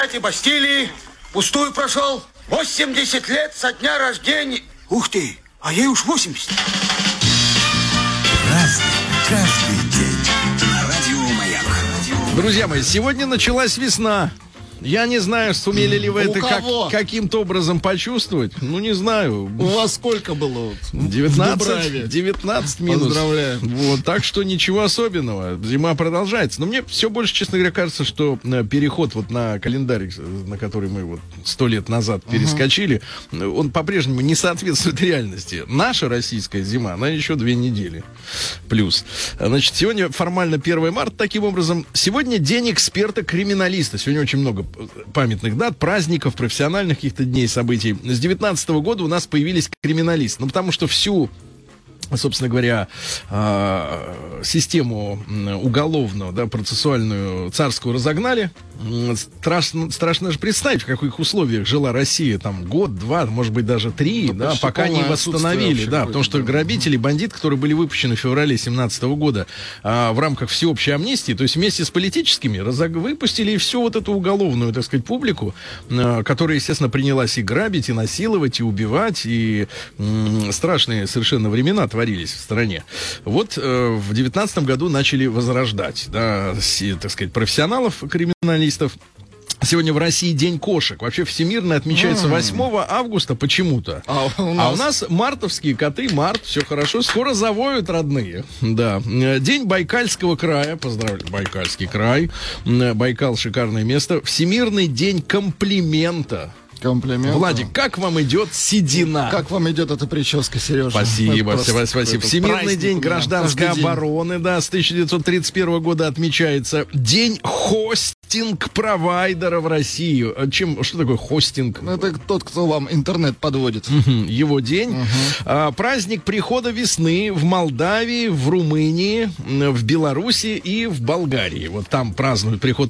этой Бастилии пустую прошел. 80 лет со дня рождения. Ух ты, а ей уж 80. Разный, каждый день. На радио «Маяк». Друзья мои, сегодня началась весна. Я не знаю, сумели ли вы это каким-то образом почувствовать. Ну, не знаю. У вас сколько было? 19 минус. Поздравляю. Вот, так что ничего особенного. Зима продолжается. Но мне все больше, честно говоря, кажется, что переход вот на календарь, на который мы вот 100 лет назад перескочили, он по-прежнему не соответствует реальности. Наша российская зима, она еще 2 недели. Плюс. Значит, сегодня формально 1 марта. Таким образом, сегодня день эксперта-криминалиста. Сегодня очень много памятных дат, праздников, профессиональных каких-то дней, событий. С 19 года у нас появились криминалисты. Ну, потому что всю, собственно говоря, систему уголовную, да, процессуальную, царскую разогнали. Страшно даже представить, в каких условиях жила Россия там год, 2, может быть, даже 3, да, пока не восстановили. Да, потому что грабители, бандиты, которые были выпущены в феврале 2017 года в рамках всеобщей амнистии, то есть вместе с политическими, выпустили всю вот эту уголовную, так сказать, публику, которая, естественно, принялась и грабить, и насиловать, и убивать, и страшные совершенно времена творились в стране. Вот в 19 году начали возрождать, да, так сказать, профессионалов, криминалистов. Сегодня в России День кошек. Вообще всемирно отмечается 8 августа почему-то. А у нас мартовские коты, март, все хорошо. Скоро завоют родные. Да. День Байкальского края. Поздравляю, Байкальский край. Байкал — шикарное место. Всемирный день комплимента. Комплимент. Владик, как вам идет седина? Как вам идет эта прическа, Сережа? Спасибо, спасибо. Всемирный день гражданской обороны, да, с 1931 года отмечается. День хостинг-провайдера в России. Что такое хостинг? Это тот, кто вам интернет подводит. Его день. Праздник прихода весны в Молдавии, в Румынии, в Беларуси и в Болгарии. Вот там празднуют приход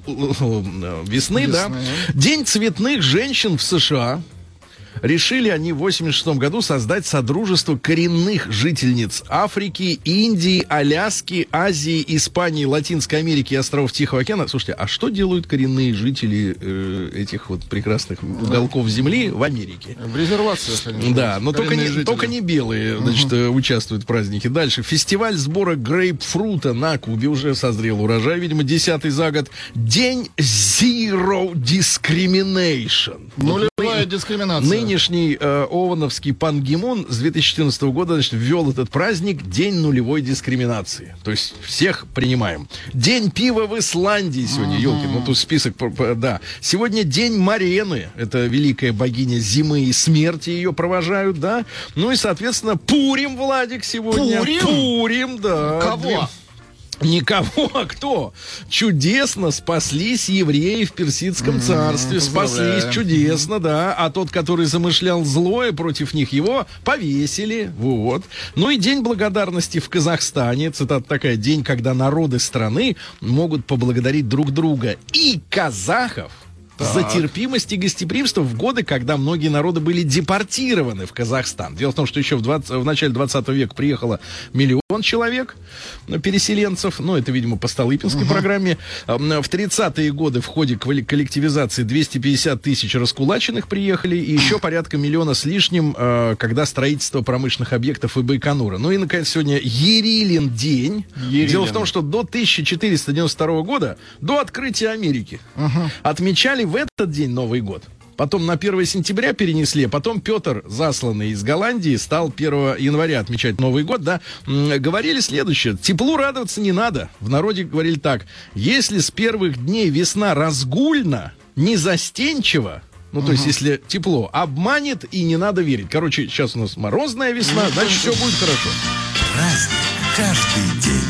весны, да. День цветных женщин в США. Решили они в 1986 году создать содружество коренных жительниц Африки, Индии, Аляски, Азии, Испании, Латинской Америки и островов Тихого океана. Слушайте, а что делают коренные жители этих вот прекрасных уголков земли в Америке? В резервациях. Да, но только не белые, значит, участвуют в празднике. Дальше. Фестиваль сбора грейпфрута на Кубе уже созрел урожай, видимо, 10-й за год. День Zero Discrimination. Нулевая дискриминация. Нынешний ООНовский Пан Ги Мун с 2014 года, значит, ввел этот праздник День нулевой дискриминации. То есть всех принимаем. День пива в Исландии сегодня, елки, ну тут список, да. Сегодня День Марены, это великая богиня зимы и смерти, ее провожают, да. Ну и, соответственно, Пурим, Владик, сегодня. Пурим, да. Кого? Никого, а кто? Чудесно спаслись евреи в Персидском царстве. Спаслись чудесно, да. А тот, который замышлял злое против них, его повесили. Вот. Ну и День благодарности в Казахстане. Цитата такая: день, когда народы страны могут поблагодарить друг друга и казахов за терпимость и гостеприимство в годы, когда многие народы были депортированы в Казахстан. Дело в том, что еще в начале 20 века приехало 1 миллион человек, переселенцев. Ну, это, видимо, по Столыпинской программе. В 30-е годы в ходе коллективизации 250 тысяч раскулаченных приехали, и еще порядка 1 миллиона с лишним, когда строительство промышленных объектов и Байконура. Ну и, наконец, сегодня Ерилин день. Дело в том, что до 1492 года, до открытия Америки, отмечали в этот день Новый год. Потом на 1 сентября перенесли, а потом Петр, засланный из Голландии, стал 1 января отмечать Новый год, да. Говорили следующее: теплу радоваться не надо. В народе говорили так: если с первых дней весна разгульна, незастенчива, ну, то есть, если тепло, обманет и не надо верить. Короче, сейчас у нас морозная весна, значит, все будет хорошо. Праздник каждый день.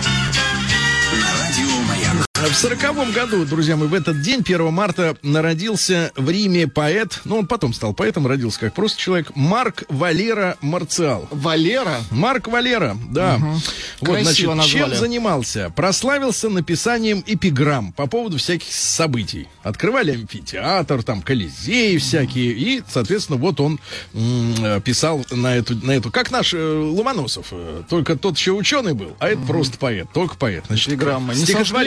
В 40-м году, друзья мои, в этот день, 1 марта, народился в Риме поэт, ну, он потом стал поэтом, родился как просто человек, Марк Валера Марциал. Валера? Марк Валера, да. Вот, значит, чем занимался? Прославился написанием эпиграмм по поводу всяких событий. Открывали амфитеатр, там, Колизей всякие, и, соответственно, вот он писал на эту, как наш Ломоносов, только тот еще ученый был, а это просто поэт, только поэт. Значит, эпиграмма. Стихотворение.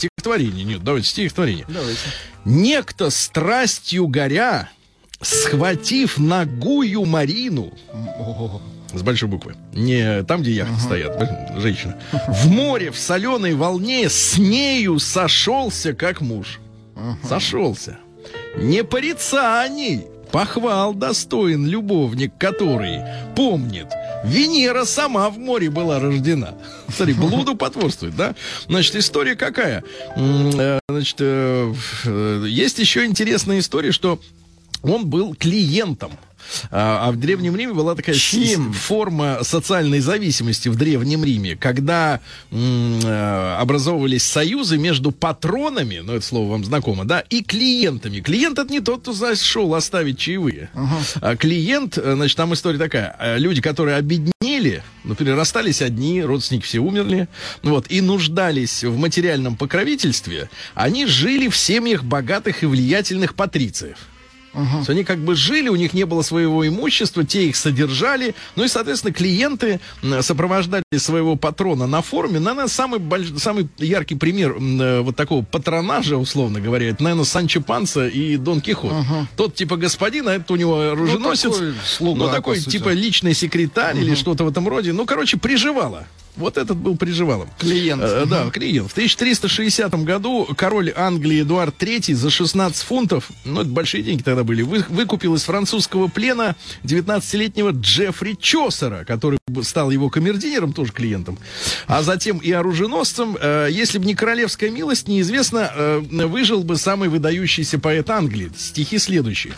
стихотворение. Нет, давайте стихотворение. Давайте. Некто страстью горя, схватив нагую Марину, с большой буквы, не там, где яхты стоят, женщина, в море в соленой волне с нею сошелся, как муж. Сошелся. Не порицаний, похвал достоин любовник, который помнит, Венера сама в море была рождена. Смотри, блуду потворствует, да? Значит, история какая? Значит, есть еще интересная история, что он был клиентом. А в Древнем Риме была такая форма социальной зависимости в Древнем Риме, когда образовывались союзы между патронами, ну это слово вам знакомо, да, и клиентами. Клиент — это не тот, кто зашел оставить чаевые. А клиент, значит, там история такая. Люди, которые обеднели, например, расстались одни, родственники все умерли, вот, и нуждались в материальном покровительстве, они жили в семьях богатых и влиятельных патрициев. То есть они как бы жили, у них не было своего имущества, те их содержали, ну и, соответственно, клиенты сопровождали своего патрона на форуме. Наверное, самый яркий пример вот такого патронажа, условно говоря, это, наверное, Санчо Панса и Дон Кихот. Тот типа господин, а это у него оруженосец, такой типа личный секретарь или что-то в этом роде. Ну, короче, приживало. Вот этот был приживалом. Клиент. Да, клиент. В 1360 году король Англии Эдуард III за 16 фунтов, ну, это большие деньги тогда были, выкупил из французского плена 19-летнего Джеффри Чосера, который стал его камердинером, тоже клиентом, а затем и оруженосцем. Если бы не королевская милость, неизвестно, выжил бы самый выдающийся поэт Англии. Стихи следующие.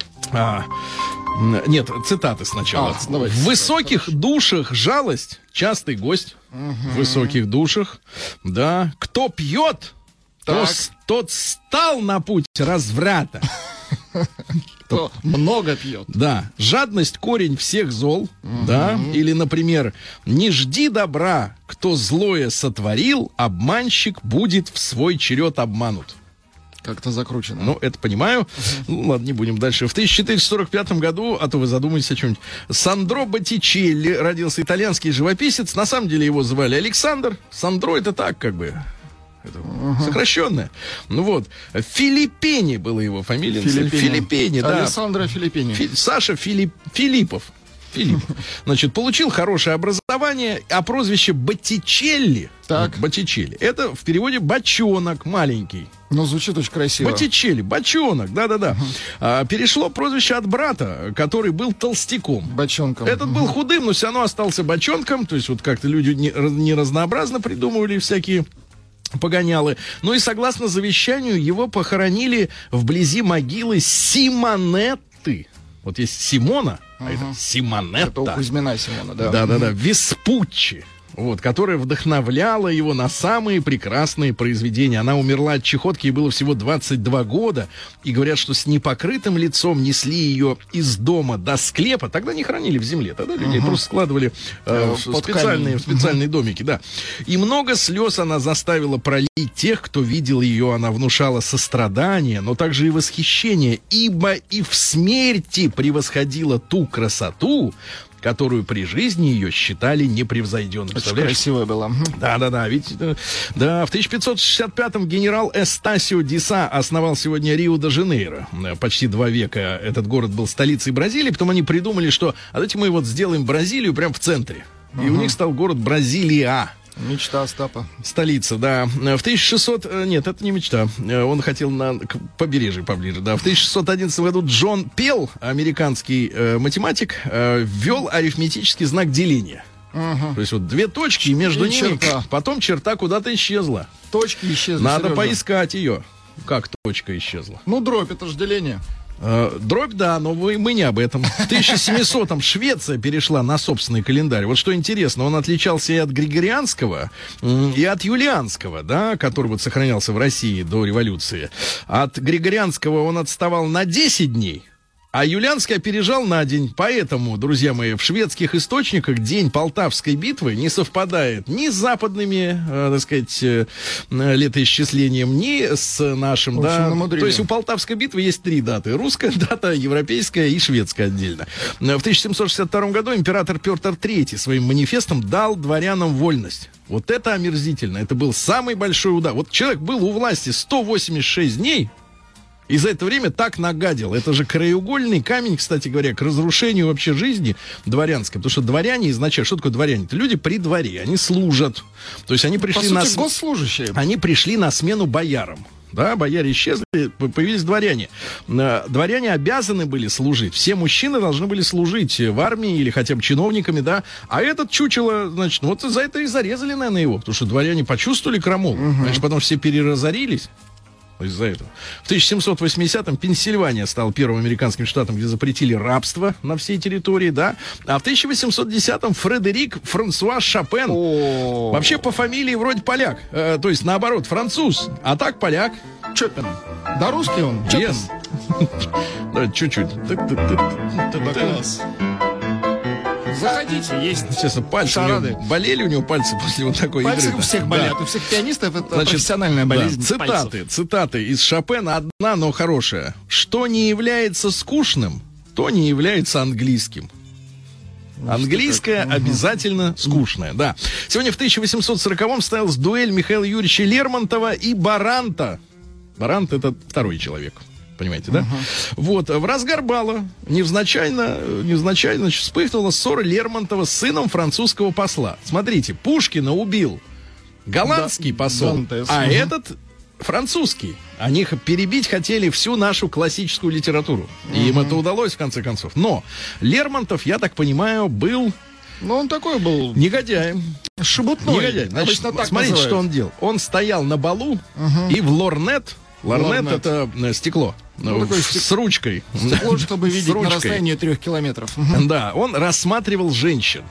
Нет, цитаты сначала. В высоких душах жалость — частый гость. В высоких душах, да. Кто пьет, тот стал на путь разврата. Кто много пьет. Да. Жадность — корень всех зол. Да. Или, например, не жди добра, кто злое сотворил, обманщик будет в свой черед обманут. Как-то закручено. Ну, это понимаю. Ну, ладно, не будем дальше. В 1445 году, а то вы задумаетесь о чем-нибудь, Сандро Боттичелли родился итальянский живописец. На самом деле его звали Александр. Сандро — это так, как бы, это сокращенное. Ну вот. Филиппини была его фамилия. Филиппини, да. Александра Филиппини. Саша Филиппов. Значит, получил хорошее образование, а прозвище Боттичелли, Боттичелли, это в переводе бочонок маленький. Ну, звучит очень красиво. Боттичелли, бочонок, да-да-да. Перешло прозвище от брата, который был толстяком. Бочонком. Этот был худым, но все равно остался бочонком. То есть вот как-то люди не разнообразно придумывали всякие погонялы. Ну и согласно завещанию его похоронили вблизи могилы Симонетты. Вот есть Симона, а это Симонетта. Это у Кузьмина Симона, да. Да-да-да, Веспуччи. Вот, которая вдохновляла его на самые прекрасные произведения. Она умерла от чехотки, ей было всего 22 года. И говорят, что с непокрытым лицом несли ее из дома до склепа. Тогда не хранили в земле, тогда людей просто складывали в специальные домики. Да. И много слез она заставила пролить тех, кто видел ее. Она внушала сострадание, но также и восхищение. Ибо и в смерти превосходила ту красоту, которую при жизни ее считали непревзойденной. Очень красивая была. Да-да-да. Ведь, да, в 1565-м генерал Эстасио Диса основал сегодня Рио-де-Жанейро. Почти 2 века этот город был столицей Бразилии. Потом они придумали, что давайте мы вот сделаем Бразилию прямо в центре. И у них стал город Бразилия. Мечта Остапа. Столица, да. В 1600... Нет, это не мечта. Он хотел к побережью поближе, да. В 1611 году Джон Пелл, американский математик, ввел арифметический знак деления. То есть вот 2 точки, и между ними черта. Потом черта куда-то исчезла. Точки исчезли. Надо поискать ее. Как точка исчезла? Ну, дробь, это же деление. Дробь, да, но мы не об этом. В 1700-м Швеция перешла на собственный календарь. Вот что интересно, он отличался и от григорианского, и от юлианского, да, который вот сохранялся в России до революции. От григорианского он отставал на 10 дней, А Юлианский опережал на день. Поэтому, друзья мои, в шведских источниках день Полтавской битвы не совпадает ни с западными, так сказать, летоисчислением, ни с нашим. Да. То есть у Полтавской битвы есть 3 даты. Русская дата, европейская и шведская отдельно. В 1762 году император Петр III своим манифестом дал дворянам вольность. Вот это омерзительно. Это был самый большой удар. Вот человек был у власти 186 дней, и за это время так нагадил. Это же краеугольный камень, кстати говоря, к разрушению вообще жизни дворянской. Потому что дворяне изначально... Что такое дворяне? Это люди при дворе, они служат. То есть они пришли по сути, госслужащие. Они пришли на смену боярам. Да, бояре исчезли, появились дворяне. Дворяне обязаны были служить. Все мужчины должны были служить в армии или хотя бы чиновниками, да. А этот чучело, значит, вот за это и зарезали, наверное, его. Потому что дворяне почувствовали крамолу. Значит, потом все переразорились. Из-за этого. В 1780-м Пенсильвания стала первым американским штатом, где запретили рабство на всей территории, да. А в 1810-м Фредерик Франсуа Шопен, вообще по фамилии вроде поляк, то есть наоборот француз, а так поляк. Чопин. Да, русский он? Yes. Да, чуть-чуть. Заходите, есть. Честно, пальцы болели у него пальцы после вот такой пальцы игры. Пальцы у всех болят, у всех пианистов это профессиональная болезнь. Да, цитаты из Шопена одна, но хорошая. Что не является скучным, то не является английским. Английское обязательно скучное, да. Сегодня в 1840-м состоялась дуэль Михаила Юрьевича Лермонтова и Баранта. Барант — это второй человек. Понимаете, да? Вот, в разгар бала невзначай вспыхнула ссора Лермонтова с сыном французского посла. Смотрите, Пушкина убил голландский посол, Дантес, а этот французский. Они перебить хотели всю нашу классическую литературу. И им это удалось, в конце концов. Но Лермонтов, я так понимаю, был... Ну, он такой был... Негодяем. Шебутной. Негодяй. Значит, смотрите, что он делал. Он стоял на балу и в лорнет... Лорнет — это стекло. С ручкой. Стекло, чтобы видеть на расстоянии 3 километров. Да, он рассматривал женщин.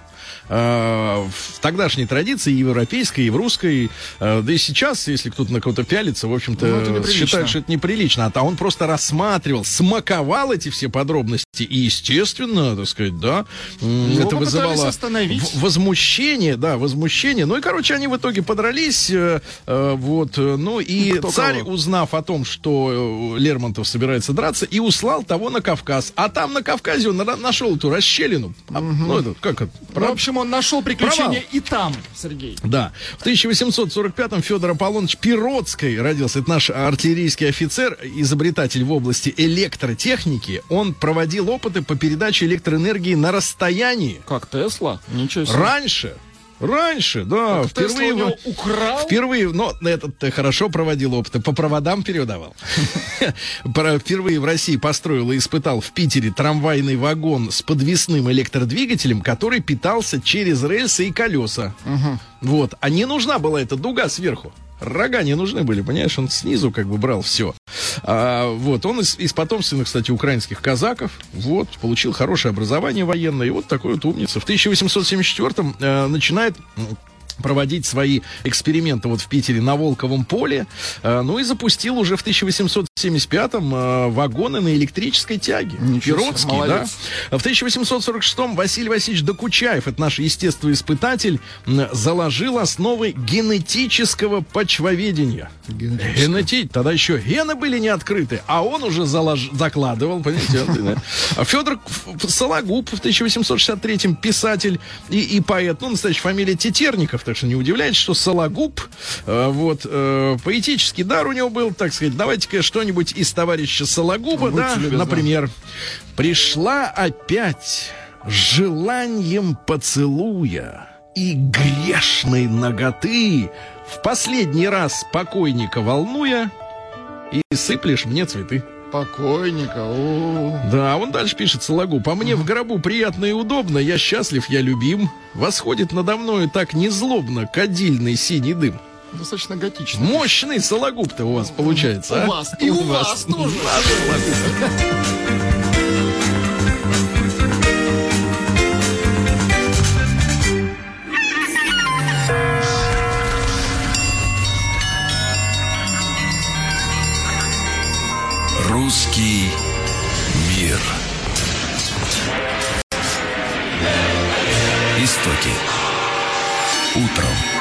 В тогдашней традиции, и в европейской, и в русской, да и сейчас, если кто-то на кого-то пялится, в общем-то, считают, что это неприлично. А он просто рассматривал, смаковал эти все подробности. И, естественно, так сказать, да, это вызывало возмущение, да, возмущение. Ну и, короче, они в итоге подрались. Вот, ну и царь, узнав о том, что Лермонтов собирается драться, и услал того на Кавказ. А там на Кавказе он нашел эту расщелину. Ну, это, как это? В общем, он нашел приключения и там, Сергей. Да. В 1845-м Федор Аполлоныч Пиротский родился. Это наш артиллерийский офицер, изобретатель в области электротехники. Он проводил опыты по передаче электроэнергии на расстоянии. Как Тесла? Ничего себе. Раньше, да. Впервые, но этот хорошо проводил опыты, по проводам передавал. Впервые в России построил и испытал в Питере трамвайный вагон с подвесным электродвигателем, который питался через рельсы и колеса. Вот. А не нужна была эта дуга сверху. Рога не нужны были, понимаешь, он снизу как бы брал все. Вот, он из потомственных, кстати, украинских казаков, вот, получил хорошее образование военное, и вот такой вот умница. В 1874-м начинает проводить свои эксперименты вот в Питере на Волковом поле, ну и запустил уже в 1875-м вагоны на электрической тяге. Пиротский, да. В 1846-м Василий Васильевич Докучаев, это наш естествоиспытатель, заложил основы генетического почвоведения. Тогда еще гены были не открыты, а он уже закладывал, понимаете. Федор Сологуб в 1863-м писатель и поэт, ну, настоящая фамилия Тетерников, так что не удивляйтесь, что Сологуб, вот, поэтический дар у него был, так сказать. Давайте-ка что-нибудь из товарища Сологуба, да, например. «Пришла опять желанием поцелуя и грешной наготы, в последний раз покойника волнуя, и сыплешь мне цветы». Покойника, Да, он дальше пишет, Сологуб: «А мне в гробу приятно и удобно, я счастлив, я любим. Восходит надо мною так незлобно кадильный синий дым». Достаточно готично. Мощный Сологуб-то у вас получается, у вас, и у вас тоже. Русский мир. Истоки. Утром.